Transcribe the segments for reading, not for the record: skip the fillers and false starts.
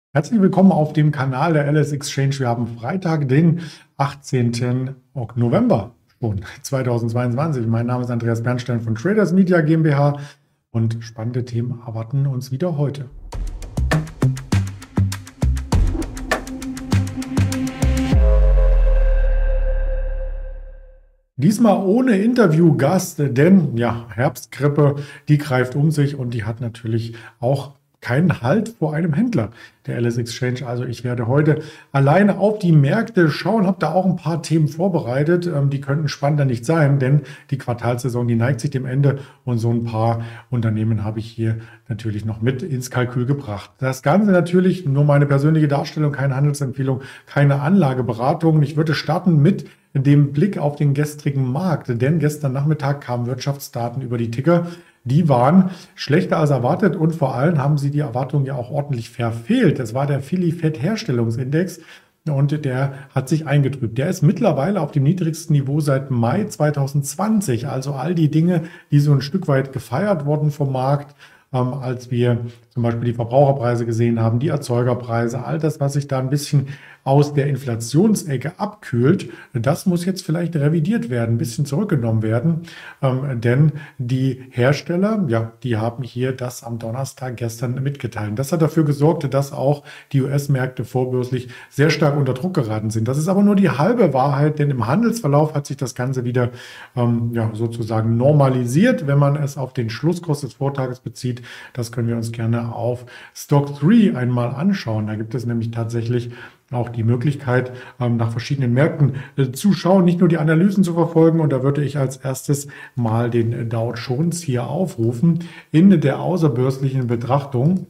Herzlich willkommen auf dem Kanal der LS Exchange. Wir haben Freitag, den 18. November schon 2022. Mein Name ist Andreas Bernstein von Traders Media GmbH und spannende Themen erwarten uns wieder heute. Diesmal ohne Interviewgast, denn ja, Herbstgrippe, die greift um sich und die hat natürlich auch keinen Halt vor einem Händler der LS Exchange. Also ich werde heute alleine auf die Märkte schauen, habe da auch ein paar Themen vorbereitet. Die könnten spannender nicht sein, denn die Quartalssaison, die neigt sich dem Ende und so ein paar Unternehmen habe ich hier natürlich noch mit ins Kalkül gebracht. Das Ganze natürlich nur meine persönliche Darstellung, keine Handelsempfehlung, keine Anlageberatung. Ich würde starten mit dem Blick auf den gestrigen Markt, denn gestern Nachmittag kamen Wirtschaftsdaten über die Ticker. Die waren schlechter als erwartet und vor allem haben sie die Erwartungen ja auch ordentlich verfehlt. Das war der Philly-Fed-Herstellungsindex und der hat sich eingetrübt. Der ist mittlerweile auf dem niedrigsten Niveau seit Mai 2020. Also all die Dinge, die so ein Stück weit gefeiert wurden vom Markt, als wir zum Beispiel die Verbraucherpreise gesehen haben, die Erzeugerpreise, all das, was sich da ein bisschen aus der Inflationsecke abkühlt, das muss jetzt vielleicht revidiert werden, ein bisschen zurückgenommen werden, denn die Hersteller, ja, die haben hier das am Donnerstag gestern mitgeteilt. Das hat dafür gesorgt, dass auch die US-Märkte vorbörslich sehr stark unter Druck geraten sind. Das ist aber nur die halbe Wahrheit, denn im Handelsverlauf hat sich das Ganze wieder ja, sozusagen normalisiert, wenn man es auf den Schlusskurs des Vortages bezieht. Das können wir uns gerne auf Stock 3 einmal anschauen. Da gibt es nämlich tatsächlich auch die Möglichkeit, nach verschiedenen Märkten zu schauen, nicht nur die Analysen zu verfolgen. Und da würde ich als erstes mal den Dow Jones hier aufrufen in der außerbörslichen Betrachtung.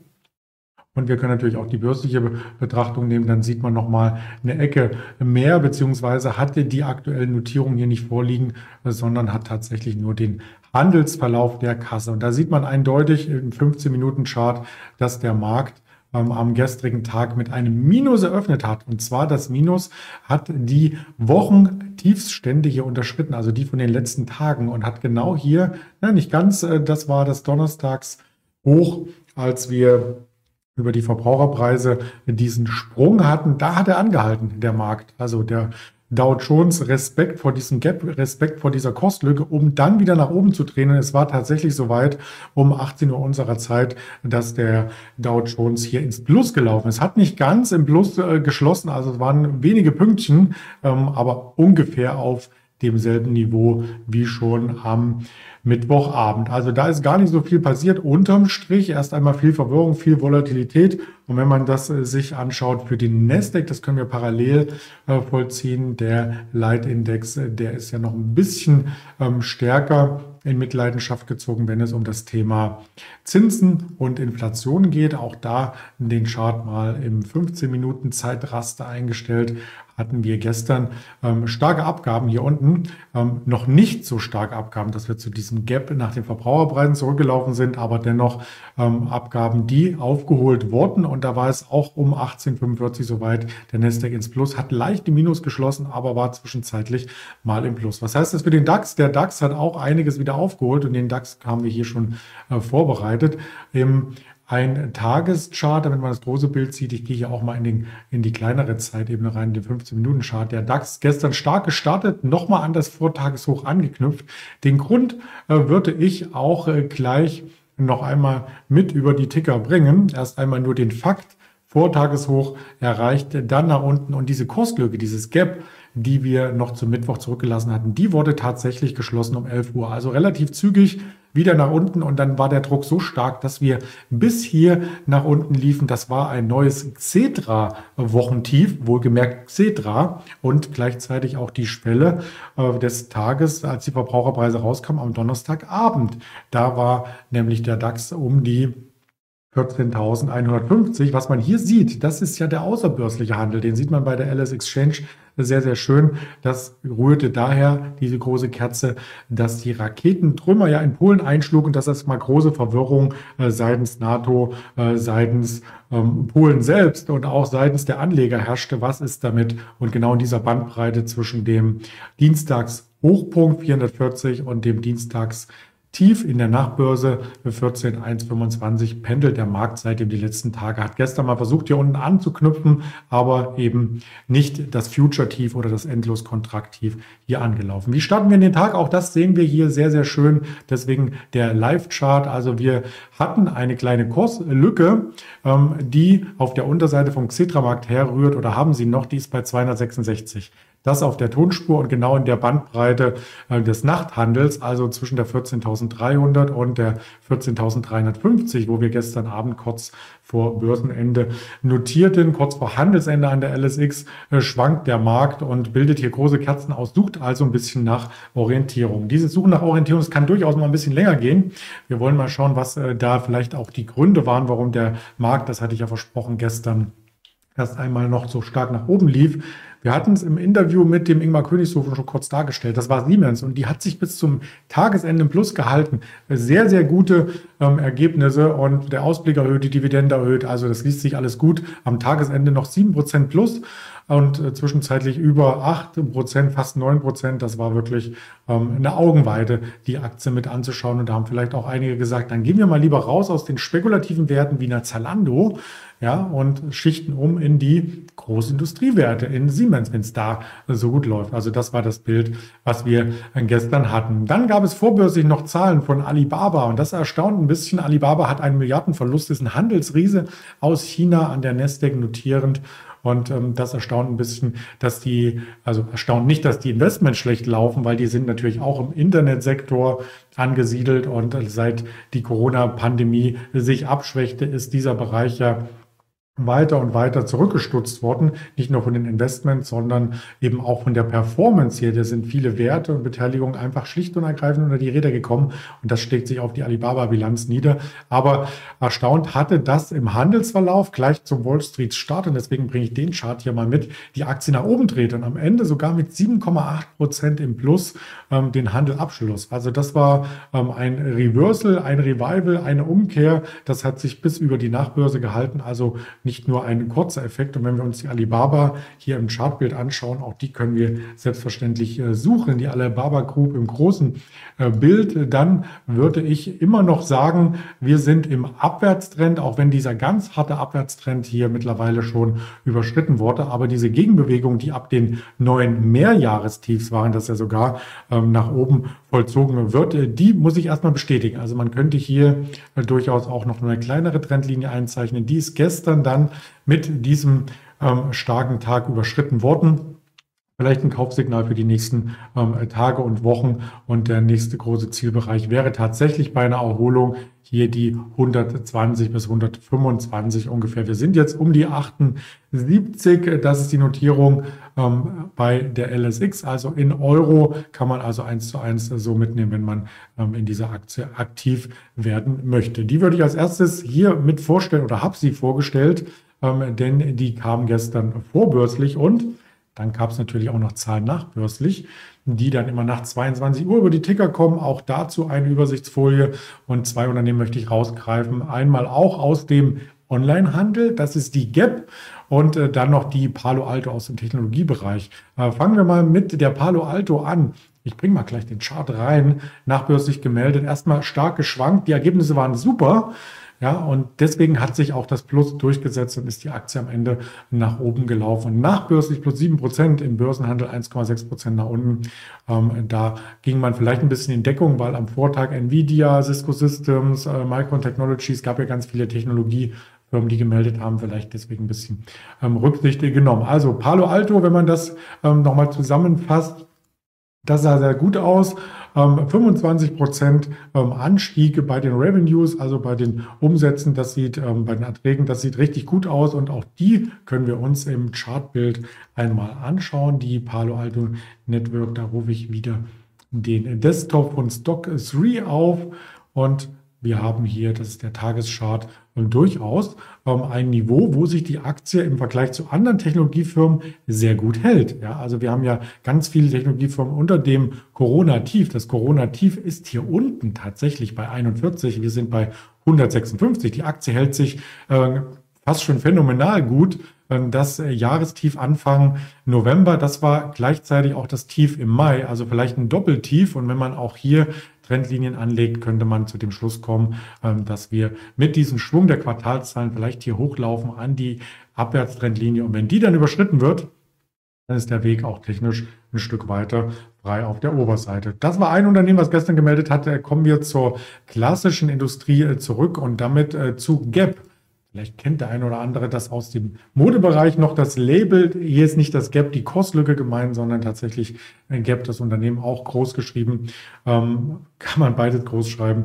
Und wir können natürlich auch die börsliche Betrachtung nehmen, dann sieht man nochmal eine Ecke mehr, beziehungsweise hatte die aktuellen Notierungen hier nicht vorliegen, sondern hat tatsächlich nur den Handelsverlauf der Kasse. Und da sieht man eindeutig im 15-Minuten-Chart, dass der Markt am gestrigen Tag mit einem Minus eröffnet hat. Und zwar das Minus hat die Wochentiefststände hier unterschritten, also die von den letzten Tagen und hat genau hier, nicht ganz, das war das Donnerstagshoch, als wir über die Verbraucherpreise diesen Sprung hatten, da hat er angehalten, der Markt. Also der Dow Jones, Respekt vor diesem Gap, Respekt vor dieser Kostlücke, um dann wieder nach oben zu drehen. Und es war tatsächlich soweit um 18 Uhr unserer Zeit, dass der Dow Jones hier ins Plus gelaufen ist. Hat nicht ganz im Plus geschlossen, also es waren wenige Pünktchen, aber ungefähr auf demselben Niveau wie schon am Mittwochabend. Also da ist gar nicht so viel passiert. Unterm Strich erst einmal viel Verwirrung, viel Volatilität. Und wenn man das sich anschaut für den Nasdaq, das können wir parallel vollziehen. Der Leitindex, der ist ja noch ein bisschen stärker in Mitleidenschaft gezogen, wenn es um das Thema Zinsen und Inflation geht. Auch da den Chart mal im 15-Minuten-Zeitraster eingestellt. Hatten wir gestern starke Abgaben hier unten, noch nicht so starke Abgaben, dass wir zu diesem Gap nach den Verbraucherpreisen zurückgelaufen sind, aber dennoch Abgaben, die aufgeholt wurden. Und da war es auch um 18:45 soweit. Der Nasdaq ins Plus hat leicht im Minus geschlossen, aber war zwischenzeitlich mal im Plus. Was heißt das für den DAX? Der DAX hat auch einiges wieder aufgeholt und den DAX haben wir hier schon vorbereitet. Ein Tageschart, damit man das große Bild sieht. Ich gehe hier auch mal in die kleinere Zeitebene rein, den 15-Minuten-Chart. Der DAX gestern stark gestartet, nochmal an das Vortageshoch angeknüpft. Den Grund würde ich auch gleich noch einmal mit über die Ticker bringen. Erst einmal nur den Fakt. Vortageshoch erreicht, dann nach unten und diese Kurslücke, dieses Gap, die wir noch zum Mittwoch zurückgelassen hatten, die wurde tatsächlich geschlossen um 11 Uhr. Also relativ zügig wieder nach unten und dann war der Druck so stark, dass wir bis hier nach unten liefen. Das war ein neues Xetra-Wochentief, wohlgemerkt Xetra und gleichzeitig auch die Schwelle des Tages, als die Verbraucherpreise rauskamen am Donnerstagabend. Da war nämlich der DAX um die 14.150. Was man hier sieht, das ist ja der außerbörsliche Handel. Den sieht man bei der LS Exchange sehr, sehr schön. Das rührte daher, diese große Kerze, dass die Raketentrümmer ja in Polen einschlugen, dass das mal große Verwirrung seitens NATO, seitens Polen selbst und auch seitens der Anleger herrschte. Was ist damit? Und genau in dieser Bandbreite zwischen dem Dienstagshochpunkt 440 und dem Dienstags Tief in der Nachbörse 14.125 pendelt der Markt seitdem die letzten Tage. Hat gestern mal versucht, hier unten anzuknüpfen, aber eben nicht das Future-Tief oder das Endlos-Kontrakt-Tief hier angelaufen. Wie starten wir in den Tag? Auch das sehen wir hier sehr, sehr schön. Deswegen der Live-Chart. Also wir hatten eine kleine Kurslücke, die auf der Unterseite vom Xetra-Markt herrührt oder haben sie noch, die ist bei 266. Das auf der Tonspur und genau in der Bandbreite des Nachthandels, also zwischen der 14.300 und der 14.350, wo wir gestern Abend kurz vor Börsenende notierten. Kurz vor Handelsende an der LSX schwankt der Markt und bildet hier große Kerzen aus, sucht also ein bisschen nach Orientierung. Dieses Suchen nach Orientierung, das kann durchaus mal ein bisschen länger gehen. Wir wollen mal schauen, was da vielleicht auch die Gründe waren, warum der Markt, das hatte ich ja versprochen, gestern erst einmal noch so stark nach oben lief. Wir hatten es im Interview mit dem Ingmar Königshofen schon kurz dargestellt. Das war Siemens und die hat sich bis zum Tagesende im Plus gehalten. Sehr, sehr gute Ergebnisse und der Ausblick erhöht, die Dividende erhöht. Also das liest sich alles gut. Am Tagesende noch 7% plus und zwischenzeitlich über 8%, fast 9%. Das war wirklich eine Augenweide, die Aktie mit anzuschauen. Und da haben vielleicht auch einige gesagt, dann gehen wir mal lieber raus aus den spekulativen Werten wie einer Zalando, ja, und schichten um in die Großindustriewerte, in Siemens, wenn es da so gut läuft. Also das war das Bild, was wir gestern hatten. Dann gab es vorbörslich noch Zahlen von Alibaba und das erstaunt ein bisschen. Alibaba hat einen Milliardenverlust, ist ein Handelsriese aus China an der Nasdaq notierend. Und das erstaunt ein bisschen, erstaunt nicht, dass die Investments schlecht laufen, weil die sind natürlich auch im Internetsektor angesiedelt und seit die Corona-Pandemie sich abschwächte, ist dieser Bereich ja weiter und weiter zurückgestutzt worden, nicht nur von den Investments, sondern eben auch von der Performance hier. Da sind viele Werte und Beteiligungen einfach schlicht und ergreifend unter die Räder gekommen und das schlägt sich auf die Alibaba-Bilanz nieder. Aber erstaunt hatte das im Handelsverlauf gleich zum Wall Street Start und deswegen bringe ich den Chart hier mal mit, die Aktie nach oben dreht und am Ende sogar mit 7,8% im Plus den Handel abschloss. Also das war ein Reversal, ein Revival, eine Umkehr. Das hat sich bis über die Nachbörse gehalten, also nicht nur ein kurzer Effekt. Und wenn wir uns die Alibaba hier im Chartbild anschauen, auch die können wir selbstverständlich suchen, die Alibaba Group im großen Bild, dann würde ich immer noch sagen, wir sind im Abwärtstrend, auch wenn dieser ganz harte Abwärtstrend hier mittlerweile schon überschritten wurde. Aber diese Gegenbewegung, die ab den neuen Mehrjahrestiefs waren, das ja sogar nach oben vollzogen wird, die muss ich erstmal bestätigen. Also man könnte hier durchaus auch noch eine kleinere Trendlinie einzeichnen. Die ist gestern dann mit diesem starken Tag überschritten worden. Vielleicht ein Kaufsignal für die nächsten Tage und Wochen. Und der nächste große Zielbereich wäre tatsächlich bei einer Erholung hier die 120 bis 125 ungefähr. Wir sind jetzt um die 78. Das ist die Notierung bei der LSX. Also in Euro kann man also 1:1 so mitnehmen, wenn man in dieser Aktie aktiv werden möchte. Die würde ich als erstes hier mit vorstellen oder habe sie vorgestellt, denn die kam gestern vorbörslich und dann gab es natürlich auch noch Zahlen nachbörslich, die dann immer nach 22 Uhr über die Ticker kommen. Auch dazu eine Übersichtsfolie und zwei Unternehmen möchte ich rausgreifen. Einmal auch aus dem Onlinehandel, das ist die Gap und dann noch die Palo Alto aus dem Technologiebereich. Fangen wir mal mit der Palo Alto an. Ich bringe mal gleich den Chart rein, nachbörslich gemeldet, erstmal stark geschwankt, die Ergebnisse waren super. Ja, und deswegen hat sich auch das Plus durchgesetzt und ist die Aktie am Ende nach oben gelaufen. Nachbörslich plus 7%, im Börsenhandel 1,6% nach unten. Da ging man vielleicht ein bisschen in Deckung, weil am Vortag Nvidia, Cisco Systems, Micron Technologies, gab ja ganz viele Technologiefirmen, die gemeldet haben, vielleicht deswegen ein bisschen Rücksicht genommen. Also Palo Alto, wenn man das nochmal zusammenfasst, das sah sehr gut aus. 25% Anstieg bei den Revenues, also bei den Umsätzen, das sieht bei den Erträgen, das sieht richtig gut aus und auch die können wir uns im Chartbild einmal anschauen. Die Palo Alto Network, da rufe ich wieder den Desktop von Stock3 auf und wir haben hier, das ist der Tageschart, durchaus ein Niveau, wo sich die Aktie im Vergleich zu anderen Technologiefirmen sehr gut hält. Ja, also wir haben ja ganz viele Technologiefirmen unter dem Corona-Tief. Das Corona-Tief ist hier unten tatsächlich bei 41. Wir sind bei 156. Die Aktie hält sich fast schon phänomenal gut. Das Jahrestief Anfang November, das war gleichzeitig auch das Tief im Mai, also vielleicht ein Doppeltief. Und wenn man auch hier Trendlinien anlegt, könnte man zu dem Schluss kommen, dass wir mit diesem Schwung der Quartalszahlen vielleicht hier hochlaufen an die Abwärtstrendlinie. Und wenn die dann überschritten wird, dann ist der Weg auch technisch ein Stück weiter frei auf der Oberseite. Das war ein Unternehmen, was gestern gemeldet hat. Kommen wir zur klassischen Industrie zurück und damit zu Gap. Vielleicht kennt der eine oder andere das aus dem Modebereich noch, das Label. Hier ist nicht das Gap, die Kostlücke gemeint, sondern tatsächlich Gap, das Unternehmen auch groß geschrieben. Kann man beides groß schreiben.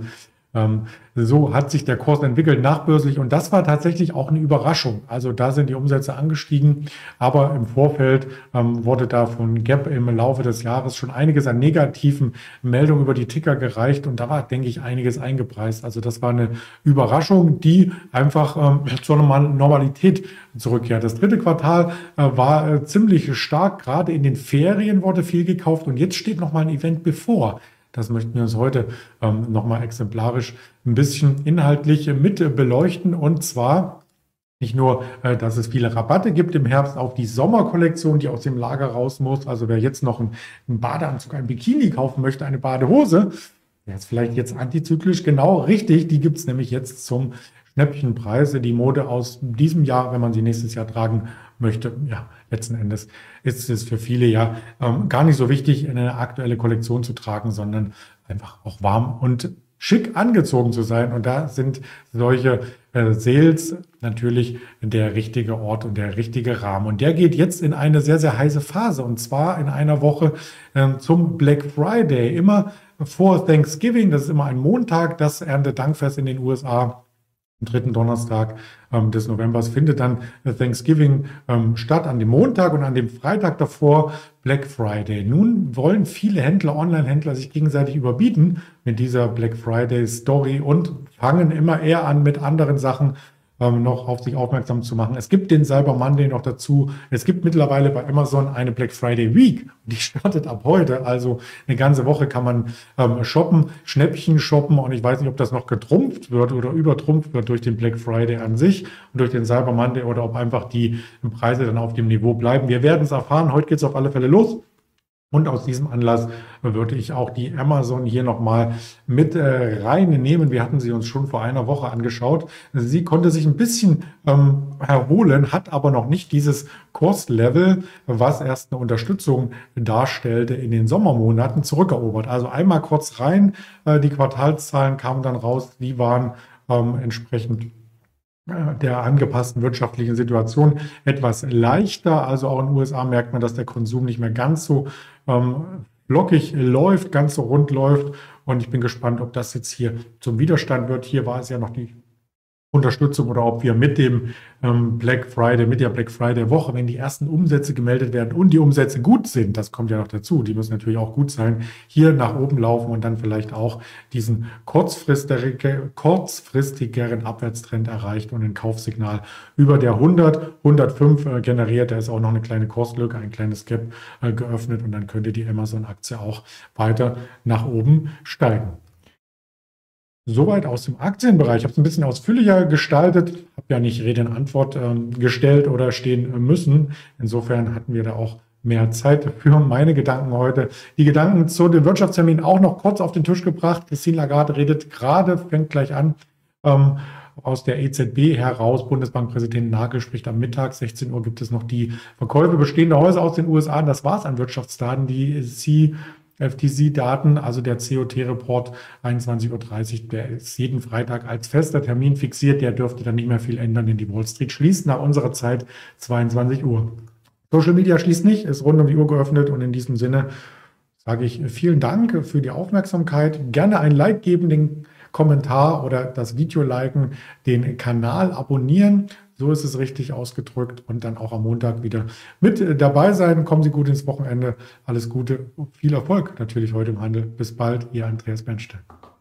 So hat sich der Kurs entwickelt nachbörslich und das war tatsächlich auch eine Überraschung. Also da sind die Umsätze angestiegen, aber im Vorfeld wurde da von Gap im Laufe des Jahres schon einiges an negativen Meldungen über die Ticker gereicht und da war, denke ich, einiges eingepreist. Also das war eine Überraschung, die einfach zur Normalität zurückkehrt. Das dritte Quartal war ziemlich stark, gerade in den Ferien wurde viel gekauft und jetzt steht noch mal ein Event bevor. Das möchten wir uns heute nochmal exemplarisch ein bisschen inhaltlich mit beleuchten. Und zwar nicht nur, dass es viele Rabatte gibt im Herbst auf die Sommerkollektion, die aus dem Lager raus muss. Also wer jetzt noch einen Badeanzug, ein Bikini kaufen möchte, eine Badehose, der ist vielleicht jetzt antizyklisch. Genau richtig, die gibt es nämlich jetzt zum Schnäppchenpreise. Die Mode aus diesem Jahr, wenn man sie nächstes Jahr tragen möchte, ja, letzten Endes ist es für viele ja gar nicht so wichtig, eine aktuelle Kollektion zu tragen, sondern einfach auch warm und schick angezogen zu sein. Und da sind solche Sales natürlich der richtige Ort und der richtige Rahmen. Und der geht jetzt in eine sehr, sehr heiße Phase. Und zwar in einer Woche zum Black Friday. Immer vor Thanksgiving, das ist immer ein Montag, das Erntedankfest in den USA. Am dritten Donnerstag des Novembers findet dann Thanksgiving statt, an dem Montag und an dem Freitag davor Black Friday. Nun wollen viele Händler, Online-Händler sich gegenseitig überbieten mit dieser Black Friday-Story und fangen immer eher an, mit anderen Sachen noch auf sich aufmerksam zu machen. Es gibt den Cyber Monday noch dazu. Es gibt mittlerweile bei Amazon eine Black Friday Week. Die startet ab heute. Also eine ganze Woche kann man shoppen, Schnäppchen shoppen. Und ich weiß nicht, ob das noch getrumpft wird oder übertrumpft wird durch den Black Friday an sich und durch den Cyber Monday oder ob einfach die Preise dann auf dem Niveau bleiben. Wir werden es erfahren. Heute geht es auf alle Fälle los. Und aus diesem Anlass würde ich auch die Amazon hier nochmal mit reinnehmen. Wir hatten sie uns schon vor einer Woche angeschaut. Sie konnte sich ein bisschen erholen, hat aber noch nicht dieses Kurslevel, was erst eine Unterstützung darstellte, in den Sommermonaten zurückerobert. Also einmal kurz rein, die Quartalszahlen kamen dann raus, die waren entsprechend der angepassten wirtschaftlichen Situation etwas leichter. Also auch in den USA merkt man, dass der Konsum nicht mehr ganz so lockig läuft, ganz so rund läuft. Und ich bin gespannt, ob das jetzt hier zum Widerstand wird. Hier war es ja noch die Unterstützung oder ob wir mit dem Black Friday, mit der Black Friday Woche, wenn die ersten Umsätze gemeldet werden und die Umsätze gut sind, das kommt ja noch dazu, die müssen natürlich auch gut sein, hier nach oben laufen und dann vielleicht auch diesen kurzfristigeren Abwärtstrend erreicht und ein Kaufsignal über der 105 generiert. Da ist auch noch eine kleine Kurslücke, ein kleines Gap geöffnet und dann könnte die Amazon-Aktie auch weiter nach oben steigen. Soweit aus dem Aktienbereich. Ich habe es ein bisschen ausführlicher gestaltet, habe ja nicht Rede und Antwort gestellt oder stehen müssen. Insofern hatten wir da auch mehr Zeit für meine Gedanken heute. Die Gedanken zu den Wirtschaftsterminen auch noch kurz auf den Tisch gebracht. Christine Lagarde redet gerade, fängt gleich an, aus der EZB heraus. Bundesbankpräsident Nagel spricht am Mittag, 16 Uhr gibt es noch die Verkäufe bestehender Häuser aus den USA. Das war es an Wirtschaftsdaten. Die FTSE-Daten, also der COT-Report 21:30 Uhr, der ist jeden Freitag als fester Termin fixiert. Der dürfte dann nicht mehr viel ändern, denn die Wall Street schließt nach unserer Zeit 22 Uhr. Social Media schließt nicht, ist rund um die Uhr geöffnet und in diesem Sinne sage ich vielen Dank für die Aufmerksamkeit. Gerne ein Like geben, den Kommentar oder das Video liken, den Kanal abonnieren. So ist es richtig ausgedrückt und dann auch am Montag wieder mit dabei sein. Kommen Sie gut ins Wochenende. Alles Gute, viel Erfolg natürlich heute im Handel. Bis bald, Ihr Andreas Bernstein.